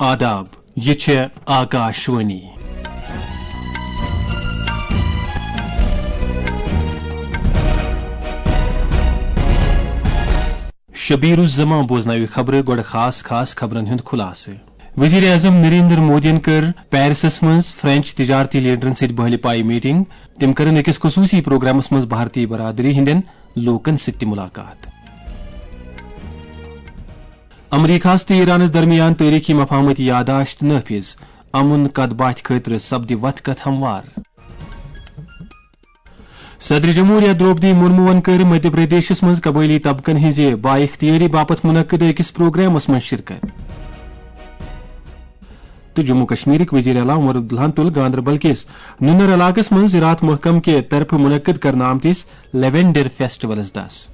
آداب یہ آکاشوانی شبیر الزمان بوزناوی خبر گوڑ خاص خبرن ہند خلاصہ وزیر اعظم نریندر مودین کر پیرسس مز فرینچ تجارتی لیڈرن ست بہل پائی میٹنگ تم کرن اکس خصوصی پروگرامس مز بھارتی برادری ہندین لوکن ست ملاقات امریکہ تو ایرانس درمیان تاریخی مفاہمت یاداشت نافذ امن کدبات خاطر سپد وت کت ہموار صدر جمہوریہ دروپدی مرمون کر مدھیہ پردیشس مز قبائلی طبقن ہز با اختیاری باپت منعقد اکس پروگرامس مز شرکت تو جموں کشمیر وزیر اعلیٰ عمر عبداللہ تل گاندربل کس ننر علاقس مز زراعت محکم کے طرف منعقد کرنا آمتس لیونڈر فیسٹیولس دس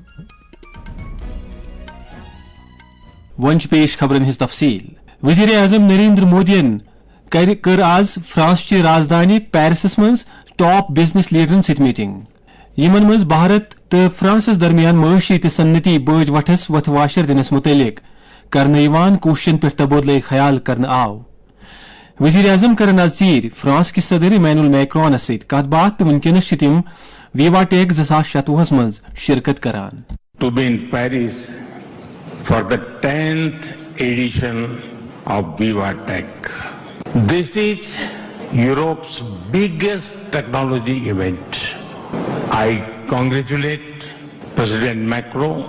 ونچ پیش خبرن ہز تفصیل وزیر اعظم نریندر مودین کر آز فرانس چہ رازدانی پیرسس مز ٹاپ بزنس لیڈرن ست میٹنگ یمن مز بھارت تو فرانسس درمیان معاشی تو صنعتی بوج وٹھس وتھ واشر دنس متعلق کرنے کوششن پہ تبادلہ خیال کرنے آو وزیر اعظم کرن آز ژیر فرانس کس صدر ایمینول میکرونس ست کت بات تو ونکس تم ویوا ٹیک 2026 مز شرکت کران To be in Paris for the 10th edition of Viva Tech. This is Europe's biggest technology event. I congratulate President Macron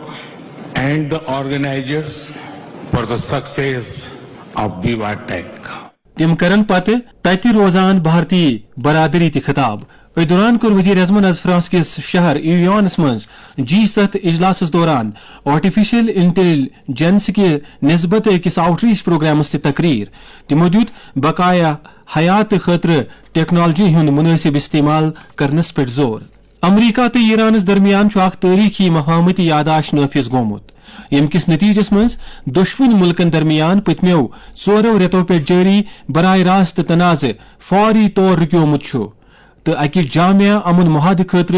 and the organizers for the success of Viva Tech. تم کرن پتہ تتی روزان بھارتی برادری تہ خطاب ات دوران کور وزیر اعظم از فرانس کس شہر ایویانس مز G7 اجلاس دوران آرٹیفیشل انٹیلیجنس کے نسبت اکس آؤٹ ریچ پروگرامس تہ تقریر تمو دیت بقایا حیات خاطر ٹیکنالوجی ہند مناسب استعمال کرنس پہ زور امریکہ تو ایرانس درمیان اخ تاریخی مفاہمتی یاداشت نافذ گومت یم کس نتیجس مز دشوین ملکن درمیان پتمیو 4 ریتو پہ جاری براہ راست تنازع فوری طور رکیومت تو اکس جامع امن معاہدہ خاطر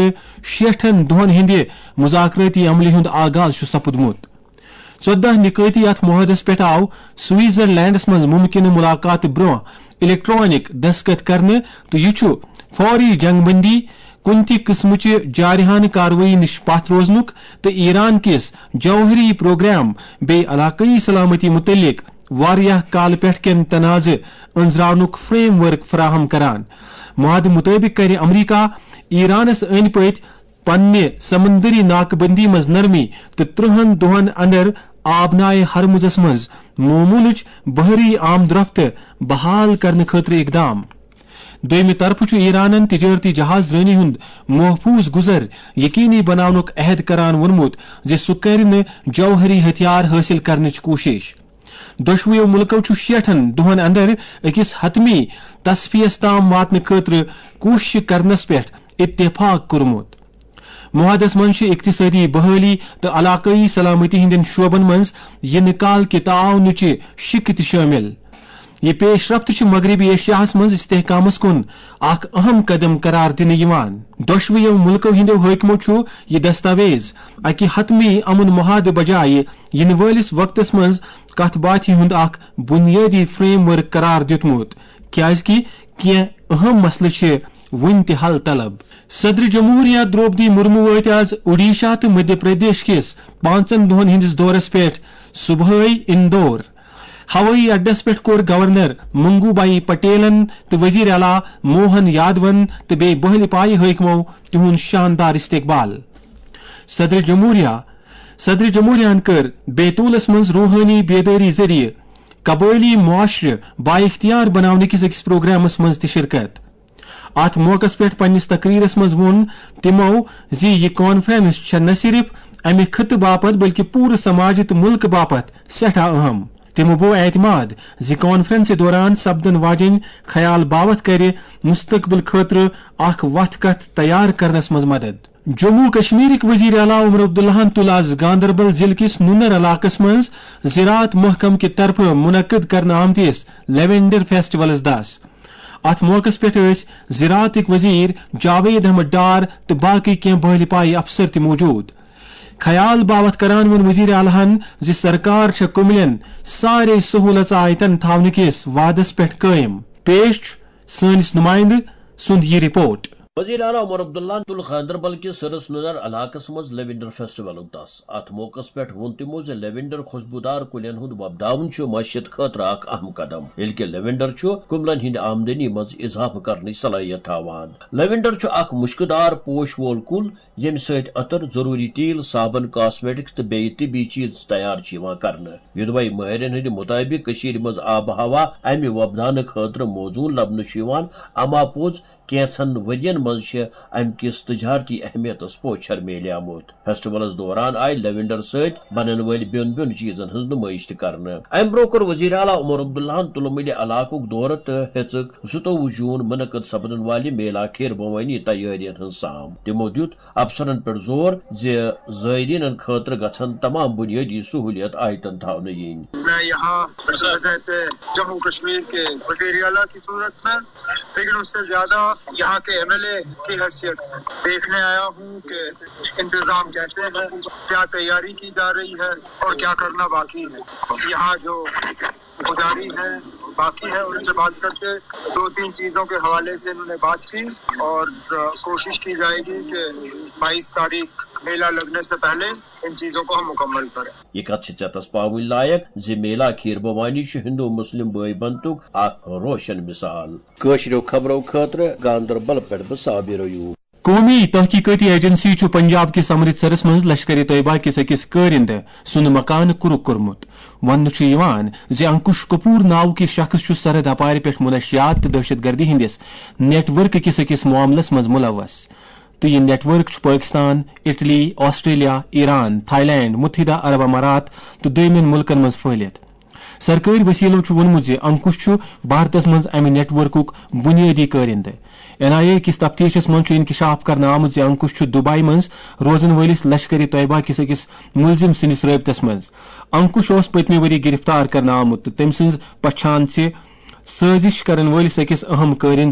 60 دہن ہند مذاکراتی عملہ ہند آغاز سپدمت 14 نکاتی ات معاہدس پہ آو سوئٹزرلینڈس مز ممکنہ ملاقات برہ الیکٹرانک دستخط کرنے تو یہ فوری جنگ بندی کن تہ قسمچ جارحانہ کاروی نش پتھ روزنک تو ایران کس جوہری پروگرام بے علاقائی سلامتی متعلق واریاہ کال پٮ۪ٹھ کٮ۪ن تنازع انزراونک فریم ورک فراہم کران معاہدہ مطابق کر امریکہ ایرانس أنٛدۍ پٔتۍ پننہ سمندری ناکہ بندی مز نرمی تو 30 دہن اندر آبنائے ہرمزس مز معمولچ بحری آمد رفت بحال کرنے خاطر اقدام دویمہ طرف ایرانن تجارتی جہاز رانی ہند محفوظ گزر یقینی بناونک عہد کران ونمت سہ کر جوہری ہتھیار حاصل کرنچ کوشش دشویو ملکو 60 دہن اندر اکس حتمی تصفیس تام واتن خاطر کوشش کرنس پہ اتفاق کورمت معاہدس مز اقتصادی بحالی تو علاقائی سلامتی ہندین شعبن مز یہ نکال کے تعاون شک تہ شامل یہ پیش رفت مغربی ایشیاہس مز استحکامس کن اخ اہم قدم قرار دن دشویو ملکو ہندو حاکمو یہ دستاویز اکہ حتمی امن معاہدہ بجائے ین ولس وقتس مز کت باتھ ہند اخ بنیادی فریم ورک قرار دیتمت کیازکہ کی اہم مسئلہ ون تہ حل طلب صدر جمہوریہ دروپدی مرمو وات آز اڈیشہ تو مدھیہ پردیش کس 5 دہن ہندس دورس پہ صبح اندور ہوئی اڈس پہ کور گورنر منگو بائی پٹیلن تو وزیر اعلیٰ موہن یادون تو بے بہل پائی حاکمو تہند شاندار استقبال صدر جمہوریہ کر بیتولس مز روحانی بیداری ذریعہ قبائلی معاشرہ با اختیار بنانے کس اکس پروگرامس مز تہ شرکت ات موقع پہ پنس تقریرس مز وون تمو زی یہ کانفرنس نہ صرف امہ خطہ باپت بلکہ پورے سماج تو ملک باپت سٹھا اہم تمو بو اعتماد زی کانفرنس دوران سپدن واجن خیال باوت کر مستقبل خاطر اخ وتھ کتھ تیار کرنس مز مدد جموں کشمیر وزیر اعلیٰ عمر عبداللہ تل آز گاندربل ضلع کس ننر علاقس مز زراعت محکم کی طرف منعقد کرنا آمتس لیونڈر فیسٹیولس دس ات موقع پہ زراعت وزیر جاوید احمد ڈار تو باقی کی بہل پائی افسر تہ موجود خیال باوت کران ون وزیر اعلیٰ زِ سرکار چھ کملین سارے سہولت آیتن تھاونہ کس وعدس پہ قائم. پیش سٲنِس نمائندٕ سُنٛد یہ رپورٹ. وزیر اعلیٰ عمر عبداللہ تل خاندربل کس سرس نظر علاقس مز لیونڈر فیسٹیول دس. ات موقع پہ ون تمو ز لیونڈر خوشبودار کلین ہند وبداون معیشت خاطر اخ اہم قدم یل کہ لیونڈر کملن ہند آمدنی مز اضافہ کرنے صلاحیت تھاوان. لیونڈر اخ مشکدار پوش وول کل یم ست عطر ضروری تیل صابن کاسمیٹکس تو بیٚیہِ طبی چیز تیار کرنے. یدوے ماہرین ہند مطابق مز آب و ہوا امہ وبدان خاطر موزون لبنہ اما پوز کینچن ورین مز ام کس تجارتی اہمیت پوچھر میلیامت. فیسٹیولس دوران آئی لیونڈر ست بنن ول بین بین چیزن ہز نمائش کرنے. ام برو کور وزیر اعلیٰ عمر عبداللہ تلمل علاقہ دورہ تو ہیچک 27 جون منعقد سپدن والہ میلا کھیر بھوانی تیارین ہز سام. تمو دیت افسرن پر زور زائرین خاطر گھن تمام بنیادی سہولیت آیتن تھاؤن ین. میں یہاں جموں کشمیر کے وزیر اعلیٰ کی صورت میں لیکن اس سے زیادہ یہاں کے ایم ایل اے کی حیثیت سے دیکھنے آیا ہوں کہ انتظام کیسے ہے, کیا تیاری کی جا رہی ہے اور کیا کرنا باقی ہے. یہاں جو گزاری ہے باقی ہے ان سے بات کر کے 2-3 چیزوں کے حوالے سے انہوں نے بات کی اور کوشش کی جائے گی کہ 22 تاریخ میلہ لگنے سے پہلے ان چیزوں کو ہم مکمل کریں. یہ کت چتس پاون لائق زی میلا کھیر بھوانی ہندو مسلم بھائی بنتک اخ روشن مثال. کشرو خبرو خاطر گاندربل پہ صابر ایوب. قومی تحقیقاتی ایجنسی پنجاب کس امرتسرس مز لشکر طیبہ کس اکس کارند سند مکان کرک کورمت. ون انکش کپور ناو کی شخص سرحد اپار پہ منشیات تو دہشت گردی ہندس نیٹ ورک کس اکس معاملس مز ملوث تو یہ network Pakistan, Italy, Australia, Iran, Thailand, متحدہ عرب امارات تو دمن ملکن مز پھہلت. سرکاری وسیلو ونمت زِ انکش بھارتس مز امہ نیٹ ورک بنیادی کارند. NIA کس تفتیشس مز انکشاف کرنا آمت زِ انکش دبئی مز روزن ولس لشکر طیبہ کس اکس ملزم سندس رابطس مز. انکش پتمہ وری گرفتار کرنا آمت تو تم سز پچھان سازش کرن ولس اکس اہم کارند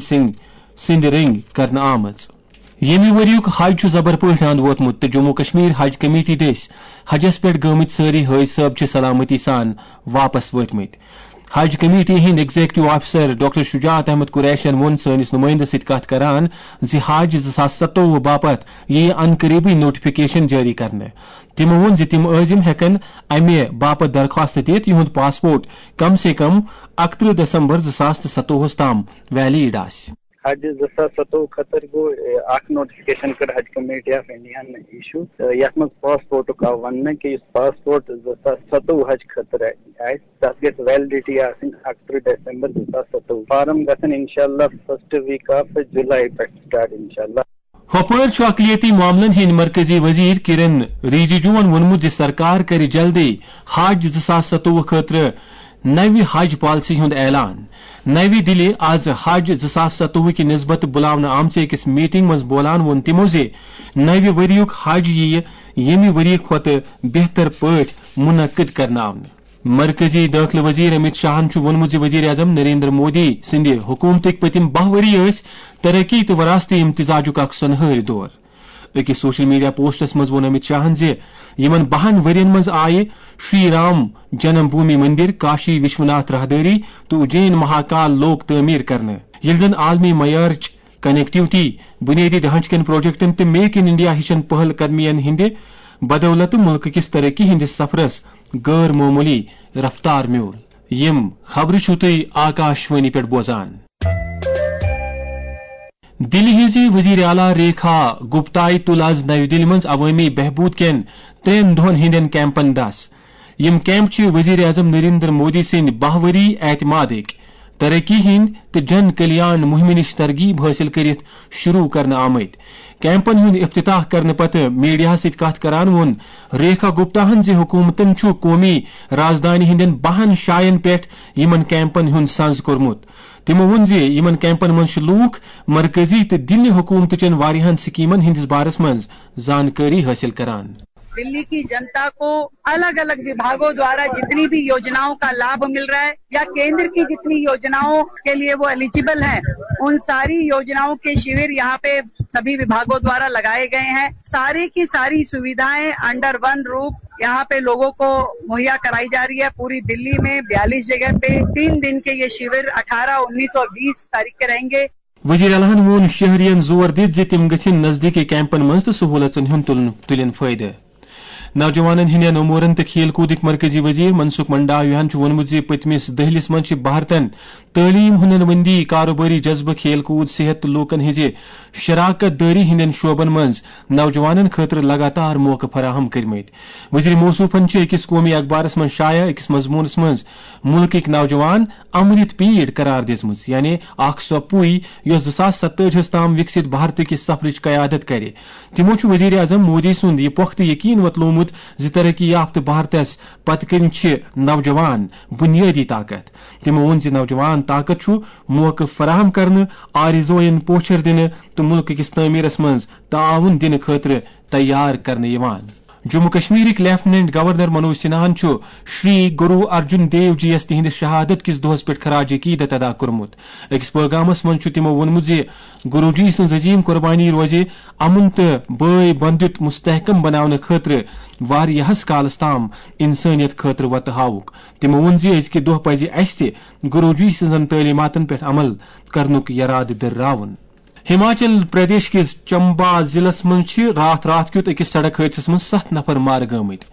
سند رنگ کرنا آمت. یمی وریک حج زبر پہ اند ووتمت تو جموں کشمیر حج کمیٹی دس حجس پہ گمت ساری حج صاحب سلامتی سان واپس وتمت. Haj committee Hind executive officer doctor Shujaat Ahmad قریشین ون سنس نمائندہ ست کت کران زِ حج 2027 باپت یہ ان قریبی نوٹیفکیشن جاری کرنے. تمو ون زِ تم عازم ہیکن امہ باپت درخواست دت یہند پاسپورٹ کم سے کم 31 دسمبر 2027 تام ویلڈ آس. حج 2027 خطر گو اخ نوٹیفکیشن کر Haj committee of India issue یت مز پاسپورٹ آو ون کہ پاسپورٹ 2027 حج خطر تس گھس ویلڈٹی آن 31 دسمبر 2027. فارم گھن انشاءاللہ فرسٹ ویک آف جولائی پہ سٹارٹ انشاءاللہ. ہوپر اقلیتی معاملن ہند مرکزی وزیر کرن رجیجوون وونمت زِ سرکار کر جلدی حج 2027 خاطر نوِ حج پالسی ہند اعلان. نوی دلی آز حج 2027 کی نسبت بلاونا آمچ اکس میٹنگ مز بولان ون تمو زِ نوِ وریک حج یمی وری کھت بہتر پٲٹھۍ منعقد کرنا آمنے. مرکزی داخلہ وزیر امت شاہن وونمت زِ وزیر اعظم نریندر مودی سند حکومتک پتم 10 وری ترقی تو وراثتی امتزاجک اخ سنہر دور. اکس سوشل میڈیا پوسٹس مز وون امت شاہن زِ یمن 10 ورین مز آئے شری رام جنم بھومی مندر, کاشی وشوناتھ راہداری تو اجین مہاکال لوک تعمیر کرنے. یل زن عالمی معیارچ کنیکٹیوٹی, بنیادی ڈھانچہ کن پروجیکٹن تو میک ان انڈیا ہشن پہل قدمین ہند بدولت ملک کس ترقی ہندس سفرس غیر معمولی رفتار میول. یم خبر چھو تھی آکاشوانی پہ بوزان. دلی ہز وزیر اعلیٰ ریکھا گپتائی تل آز نئی دلی مز عوامی بہبود کین 3 دہن ہندین کیمپن دس. یم کیمپ وزیر اعظم نریندر مودی سند 10 وری اعتمادک ترقی ہند تو جن کلیان مہم نش ترغیب حاصل کرت شروع کرنا آمت. کیمپن ہند افتتاح کرنے پتہ میڈیا ست کت کران ون ریکھا گپتاہن زِ حکومتن قومی رازدانی ہندین 10 جاین پہ یمن کیمپن ہند سنز کورمت. تمو ون زِ یمن کیمپن مز لوک مرکزی تو دلی حکومت چن واریاہن سکیمن ہندس بارس مز زانکاری حاصل کران. दिल्ली की जनता को अलग अलग विभागों द्वारा जितनी भी योजनाओं का लाभ मिल रहा है या केंद्र की जितनी योजनाओं के लिए वो एलिजिबल हैं, उन सारी योजनाओं के शिविर यहाँ पे सभी विभागों द्वारा लगाए गए हैं। सारी की सारी सुविधाएं अंडर वन रूफ यहाँ पे लोगों को मुहैया कराई जा रही है। पूरी दिल्ली में 42 जगह पे 3 दिन के ये शिविर 18, 19 और 20 तारीख के रहेंगे। वजीर आला वोन शहरियन जोर दित तिम गछिन नजदीकी कैंपन मज तो सहूलतन हुंद तुलिन फायदे। नौजवानन हिंदन उमूरन तो खेल कूदिक मरकजी वजीर मनसुख मंडावियान वोनमुत पतमिस दहलिस मज भारतन तालीम हुनरमंदी कारोबारी जज्बे खेल कूद सेहत तो लोकन हिजे शराकत दारी हिंदन शोबन मज नौजवानन खतर लगातार मौका फराहम करमत। वजीर मौसूफन अकिस कौमी अखबारस मज शाया अकिस मजमूनस मज मुल्क नौजवान अमृत पीढ़ करार दिजम, यानी सो पुई यस 2047 ताम विकसित भारत किस सफरच कयादत करे। तिमो वजीर आजम मोदी सुंद यह पुख्त यकीन वतलोमुत तरक्की याफ्त भारतस पत कन नौजवान बुनियादी ताकत। तिमो वोन नौजवान ताकत मौका फराहम करने आरिज़ोयन पोछर दिन तो मुल्क किस तमीरस मज ताउन दिन खतर तैयार करने। जम्मू कश्मीर लेफ्टिनेंट गवर्नर मनोज सिन्हान श्री गुरु अर्जुन देव जी तिहद शहादत किस दोहस पे खराज अकीदत अदा कर्मुत। अकिस पैगामस मज तिमो वोनमुत गुरु जी सज अजीम कुर्बानी रोज अमन तो बय बंधुत मुस्तहकम बनाने खतर वारियाहस कालस ताम इंसानियत खतर वत हावुक। तिमो वोन अजक दोह पज अस गुरु जी सजन तालीमातन पे अमल करनुक यराद दर्रावन। हिमाचल प्रदेश किस चंबा जिलस मज रात रात क्युत अकिस सड़क हादस मज 7 नफर मार गमत।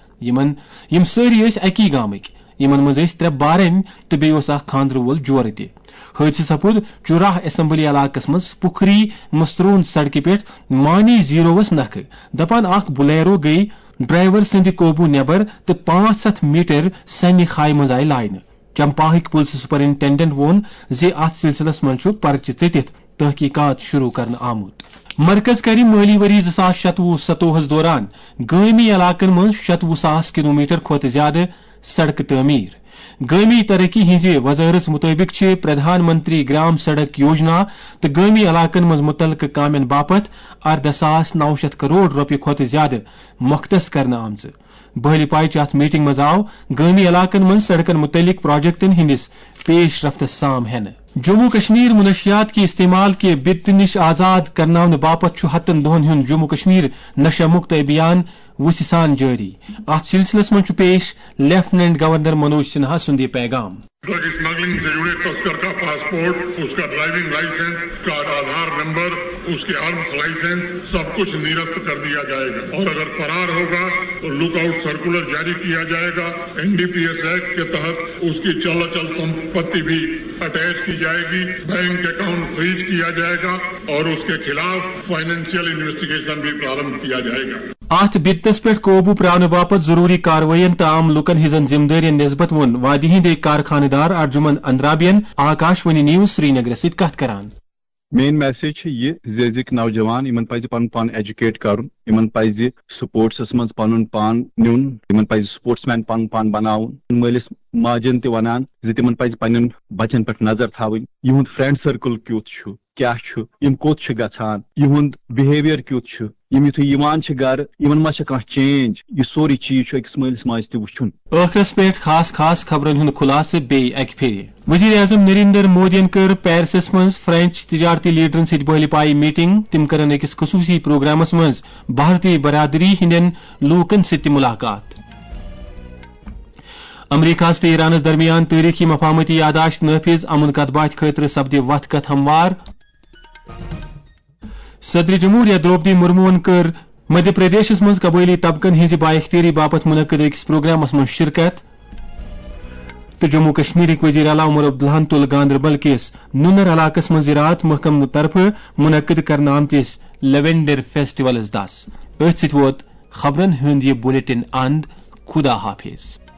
यम सारी अकी गामक, यमन मज 3 बारन तो बेस खानद्र वोल जोर ते। हादस सपुद चुराह असेंबली इलाकस मज पुखरी मस्तरून सड़क पे मानी जीरोवस नख। दपान बुलेरो गई ड्राइवर सद काबू नेबर तो 500 मीटर सन्नी खाई मज आई लाइन। चंपाहिक पुलिस सुपरिंटेंडेंट वोन अत सिलसिलस मज पर्च चटित तहकीकात शुरू करने आमुत। मरकज करी माली वरी 2026-27 दौरान गामी इलाकन मज 27,000 किलोमीटर खोत ज्यादा सड़क तमीर। गामी तरक्की हिंज वजारत मुताबिक प्रधानमंत्री ग्राम सड़क योजना तो गामी इलाकन मज मुतलक कामन बापत 18,900 करोड़ रुपये खोत ज्यादा मख्तस करने आमज। बहली पाई अत मीटिंग मज आव गामी इलाकन मज सड़कन मुतलिक प्रोजेक्टन हिंदिस पेश रफ्त साम हेन। जम्मू कश्मीर मुनशियात के इस्तेमाल के बित निश आजाद करने बापत 7 दोहन हुंद जम्मू कश्मीर नशा मुक्त अभियान वुसान जारी। अत सिलसिलस मज पेश लेफ्टिनेंट गवर्नर मनोज सिन्हा सुंद पैगाम। ड्रग स्मगलिंग से जुड़े तस्कर का पासपोर्ट, उसका ड्राइविंग लाइसेंस, का आधार नंबर, उसके आर्म्स लाइसेंस सब कुछ निरस्त कर दिया जाएगा और अगर फरार होगा तो लुकआउट सर्कुलर जारी किया जाएगा। NDPS एक्ट के तहत उसकी चल अचल संपत्ति भी अटैच की जाएगी, बैंक अकाउंट फ्रीज किया जाएगा और उसके खिलाफ फाइनेंशियल इन्वेस्टिगेशन भी प्रारंभ किया जाएगा। अत बितस पे काबू प्रावन बापत जरूरी कार्रवाइन तो आम लुकन हिजन जिम्मेदारियन निस्बत वोन वादी हिंदे कारखानेदार अर्जुमन अंद्राबियन आकाशवाणी न्यूज श्रीनगर सत कथ करान। मेन मैसेज ये नौजवान इन पज पन पान एजुकेट कर, इन पज स्पोर्ट्स मज पन पान नुन, इन पज स्पोर्ट्समैन पन पान बनाउन। मालिस माजन त वनान तिमन पज पन्न बचन पे नजर थावन, इहुंद फ्रेंड सर्कल क्युत क्या यम कोत गछान, इहुंद बिहेवियर क्युत यम युथु यिवान गर यमन मा चेंज, यह सोरी चीज अकिस मालिस माज त वुछुन। आखिरस पे खास खास खबरन हुंद खुलासे बेय अक फेर। वजीर आजम नरेंद्र मोदियन कर पेरिसस मज फ्रेंच तिजारती लीडरन सत बहली पाई मीटिंग। तिम करन अकिस खसूसी प्रोग्रामस मज भारतीय बरादरी हिंदन लूकन सत मुलाकात। अमरीका तो ईरानस दरमियान तारीखी मफामती यादाश्त नाफिज, अमन कतबात खतर सपदे वत कत हमवार। सदर जमहूरिया द्रौपदी मुर्मुन कर मध्य प्रदेश मज कबैली तबकन हिंज बाइख्तियारी बापत मुनक्कद अकिस प्रोग्रामस मज शिरकत। तो जम्मू कश्मीर वजीर आला उमर अब्दुल्लाहन तुल गांदरबल किस नुनर इलाकस मज ज़राअत महकम तरफ मुनक्कद करने आमतिस लेवेंडर फेस्टिवल्स 10। अथ सत वोत खबरन हुंद यह बुलेटिन अंद। खुदा हाफिज।